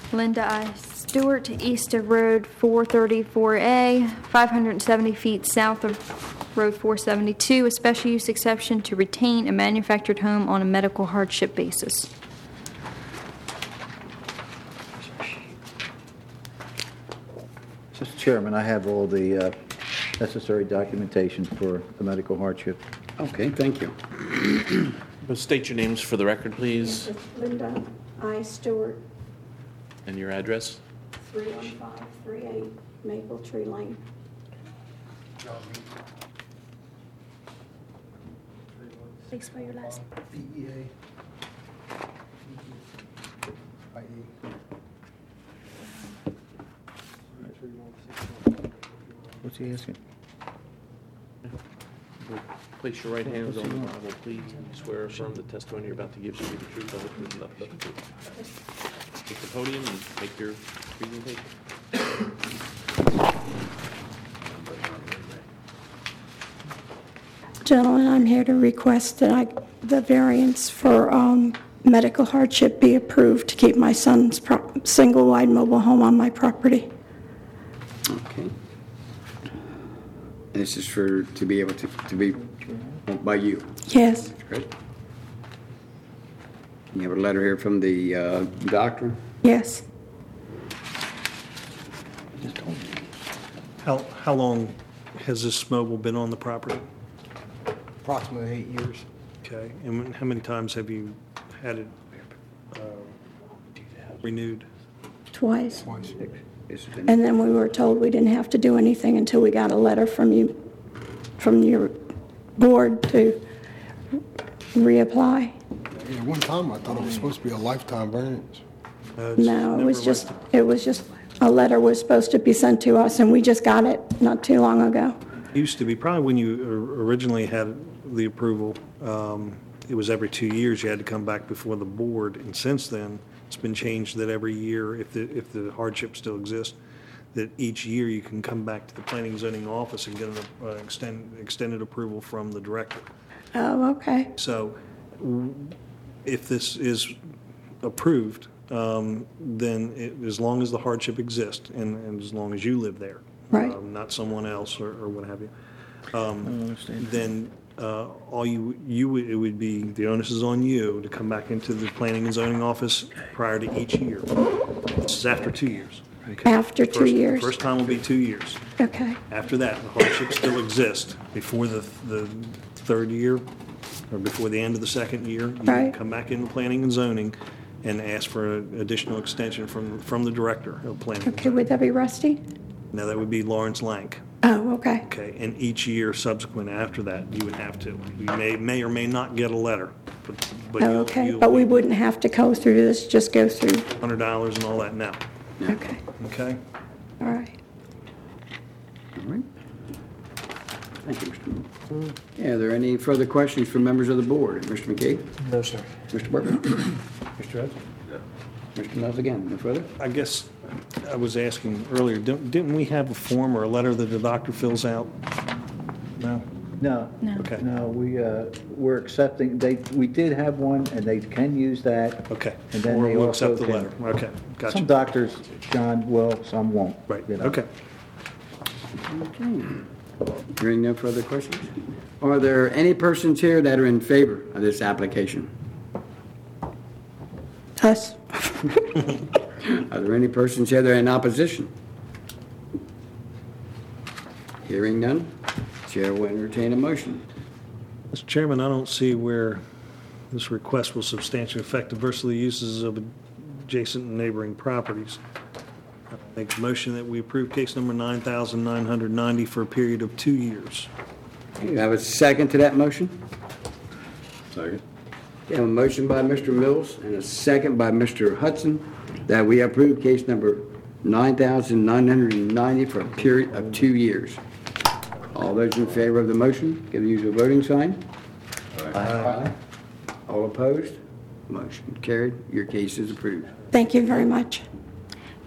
Linda I. Stewart, east of Road 434A, 570 feet south of Road 472, a special use exception to retain a manufactured home on a medical hardship basis. Mr. Chairman, I have all the necessary documentation for the medical hardship. Okay, thank you. State your names for the record, please, Linda I. Stewart, and your address. 31538 Maple Tree Lane. Please spell your last name. What's he asking? Place your right hands on the Bible, please. Swear or affirm the testimony you're about to give shall be the truth, all the truth, and nothing but the truth. Take the podium and make your presentation. Gentlemen, I'm here to request that the variance for medical hardship be approved to keep my son's single-wide mobile home on my property. Okay. This is to be able to be owned by you. Yes. That's great. You have a letter here from the doctor? Yes. How long has this mobile been on the property? Approximately 8 years. Okay, and how many times have you had it renewed? Twice. Once. And then we were told we didn't have to do anything until we got a letter from you, from your board to reapply. Yeah, one time I thought it was supposed to be a lifetime variance. No, it was just a letter was supposed to be sent to us, and we just got it not too long ago. It used to be, probably when you originally had the approval, it was every 2 years you had to come back before the board, and since then, it's been changed that every year, if the hardship still exists, that each year you can come back to the planning and zoning office and get an extended approval from the director. Oh, okay. So if this is approved, then as long as the hardship exists and as long as you live there, Right. Not someone else or what have you, then all it would be, the onus is on you to come back into the planning and zoning office prior to each year. This is after 2 years. Okay? After 2 years. The first time will be 2 years. Okay. After that, the hardship still exists. Before the third year, or before the end of the second year, you Right. can come back into planning and zoning and ask for an additional extension from the director of planning. and Okay, zoning. would that be Rusty? Now, that would be Lawrence Lank. Oh, okay. Okay, and each year subsequent after that, you would have to. You may or may not get a letter, but Oh, okay. But we wouldn't have to go through this, just go through. $100 and all that now. Okay. Okay. All right. All right. Thank you, Mr. Moore. Yeah, are there any further questions from members of the board? Mr. McKee? No, sir. Mr. Burton? Mr. Hudson? Mr. Mills again, no further? I guess I was asking earlier, didn't we have a form or a letter that the doctor fills out? No? No. Okay. No, we're accepting, we did have one, and they can use that. Okay. And then Or they we'll also accept the can- letter. Okay, gotcha. Some doctors, John, will, some won't. Right, you know. okay. Hearing no further questions? Are there any persons here that are in favor of this application? Us. Are there any persons here that are in opposition? Hearing none, Chair will entertain a motion. Mr. Chairman, I don't see where this request will substantially affect the versatile uses of adjacent and neighboring properties. I make a motion that we approve case number 9,990 for a period of 2 years. You have a second to that motion? Second. We have a motion by Mr. Mills and a second by Mr. Hudson that we approve case number 9,990 for a period of 2 years. All those in favor of the motion, give the usual voting sign. Aye. All opposed? Motion carried. Your case is approved. Thank you very much.